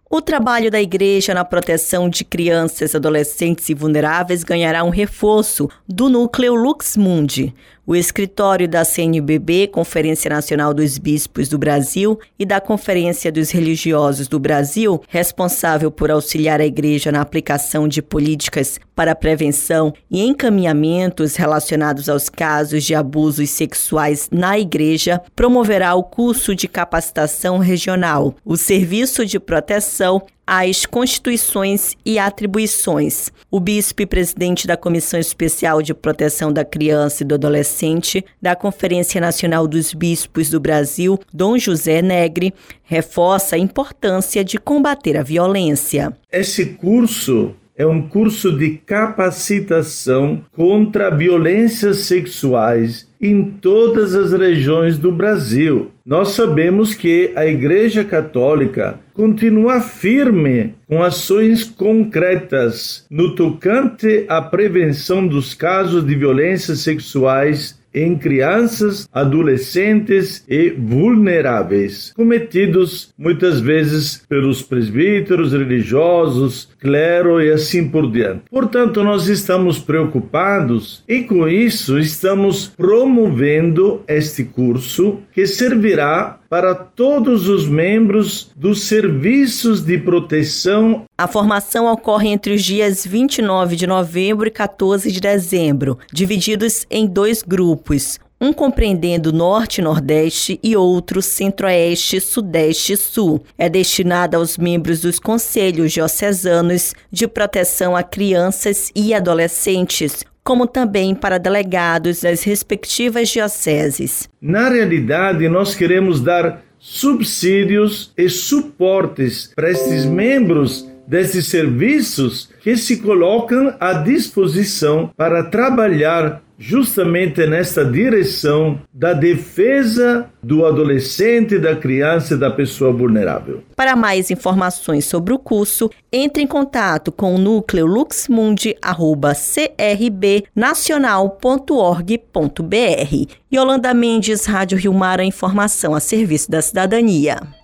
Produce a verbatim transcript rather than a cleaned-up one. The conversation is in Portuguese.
O trabalho da Igreja na proteção de crianças, adolescentes e vulneráveis ganhará um reforço do núcleo Lux Mundi. O escritório da C N B B, Conferência Nacional dos Bispos do Brasil, e da Conferência dos Religiosos do Brasil, responsável por auxiliar a Igreja na aplicação de políticas para prevenção e encaminhamentos relacionados aos casos de abusos sexuais na Igreja, promoverá o curso de capacitação regional, o Serviço de Proteção às Constituições e Atribuições. O bispo e presidente da Comissão Especial de Proteção da Criança e do Adolescente da Conferência Nacional dos Bispos do Brasil, Dom José Negri, reforça a importância de combater a violência. Esse curso é um curso de capacitação contra violências sexuais em todas as regiões do Brasil. Nós sabemos que a Igreja Católica continua firme com ações concretas no tocante à prevenção dos casos de violências sexuais em crianças, adolescentes e vulneráveis, cometidos muitas vezes pelos presbíteros, religiosos, clero e assim por diante. Portanto, nós estamos preocupados e com isso estamos promovendo este curso que servirá para todos os membros dos serviços de proteção. A formação ocorre entre os dias vinte e nove de novembro e quatorze de dezembro, divididos em dois grupos, um compreendendo Norte e Nordeste e outro Centro-Oeste, Sudeste e Sul. É destinada aos membros dos Conselhos Diocesanos de Proteção a Crianças e Adolescentes, como também para delegados das respectivas dioceses. Na realidade, nós queremos dar subsídios e suportes para estes membros desses serviços que se colocam à disposição para trabalhar justamente nesta direção da defesa do adolescente, da criança e da pessoa vulnerável. Para mais informações sobre o curso, entre em contato com o núcleo luxmundi arroba c r b nacional ponto org ponto b r. Yolanda Mendes, Rádio Rio Mar, a informação a serviço da cidadania.